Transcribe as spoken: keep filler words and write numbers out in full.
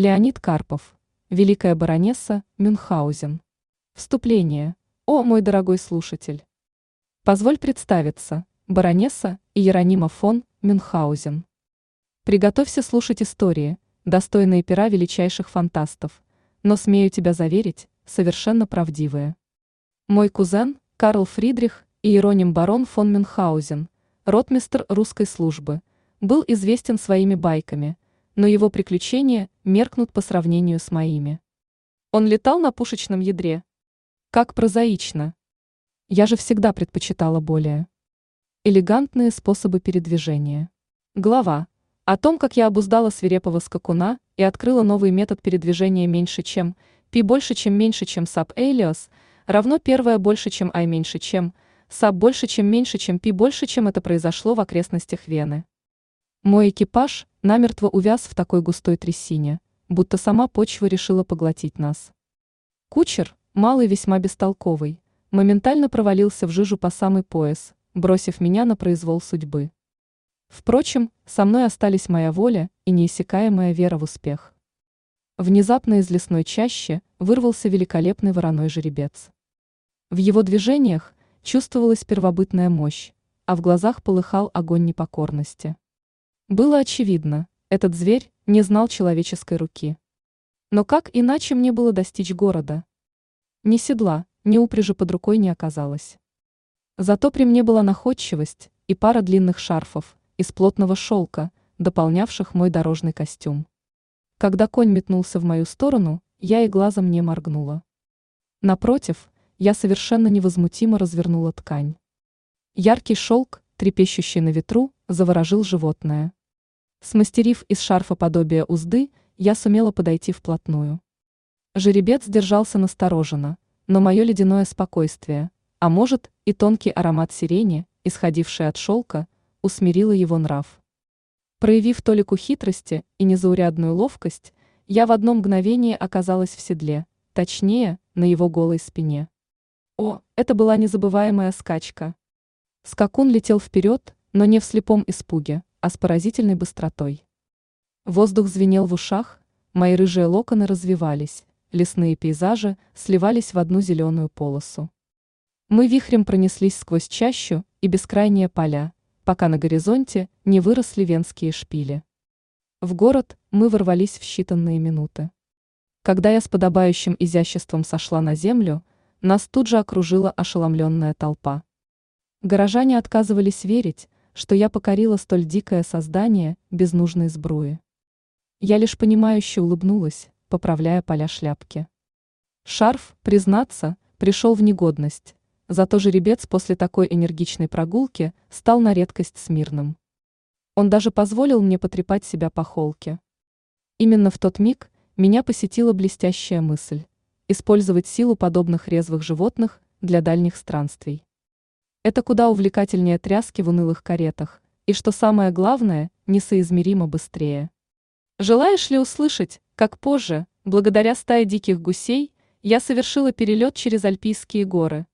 Леонид Карпов. Великая баронесса Мюнхгаузен. Вступление. О, мой дорогой слушатель! Позволь представиться, баронесса Иеронима фон Мюнхгаузен. Приготовься слушать истории, достойные пера величайших фантастов, но, смею тебя заверить, совершенно правдивые. Мой кузен, Карл Фридрих Иероним барон фон Мюнхгаузен, ротмистр русской службы, был известен своими байками, но его приключения меркнут по сравнению с моими. Он летал на пушечном ядре. Как прозаично. Я же всегда предпочитала более элегантные способы передвижения. Глава о том, как я обуздала свирепого скакуна и открыла новый метод передвижения меньше чем, пи больше чем меньше чем саб элиос, равно первое больше чем ай меньше чем, саб больше чем меньше чем пи больше чем это произошло в окрестностях Вены. Мой экипаж намертво увяз в такой густой трясине, будто сама почва решила поглотить нас. Кучер, малый весьма бестолковый, моментально провалился в жижу по самый пояс, бросив меня на произвол судьбы. Впрочем, со мной остались моя воля и неиссякаемая вера в успех. Внезапно из лесной чащи вырвался великолепный вороной жеребец. В его движениях чувствовалась первобытная мощь, а в глазах полыхал огонь непокорности. Было очевидно, этот зверь не знал человеческой руки. Но как иначе мне было достичь города? Ни седла, ни упряжи под рукой не оказалось. Зато при мне была находчивость и пара длинных шарфов из плотного шелка, дополнявших мой дорожный костюм. Когда конь метнулся в мою сторону, я и глазом не моргнула. Напротив, я совершенно невозмутимо развернула ткань. Яркий шелк, трепещущий на ветру, заворожил животное. Смастерив из шарфа подобие узды, я сумела подойти вплотную. Жеребец держался настороженно, но мое ледяное спокойствие, а может и тонкий аромат сирени, исходивший от шелка, усмирило его нрав. Проявив толику хитрости и незаурядную ловкость, я в одно мгновение оказалась в седле, точнее, на его голой спине. О, это была незабываемая скачка. Скакун летел вперед, но не в слепом испуге, а с поразительной быстротой. Воздух звенел в ушах, мои рыжие локоны развивались, лесные пейзажи сливались в одну зеленую полосу. Мы вихрем пронеслись сквозь чащу и бескрайние поля, пока на горизонте не выросли венские шпили. В город мы ворвались в считанные минуты. Когда я с подобающим изяществом сошла на землю, нас тут же окружила ошеломленная толпа. Горожане отказывались верить, что я покорила столь дикое создание без нужной сбруи. Я лишь понимающе улыбнулась, поправляя поля шляпки. Шарф, признаться, пришел в негодность, зато жеребец после такой энергичной прогулки стал на редкость смирным. Он даже позволил мне потрепать себя по холке. Именно в тот миг меня посетила блестящая мысль – использовать силу подобных резвых животных для дальних странствий. Это куда увлекательнее тряски в унылых каретах, и, что самое главное, несоизмеримо быстрее. Желаешь ли услышать, как позже, благодаря стае диких гусей, я совершила перелет через Альпийские горы?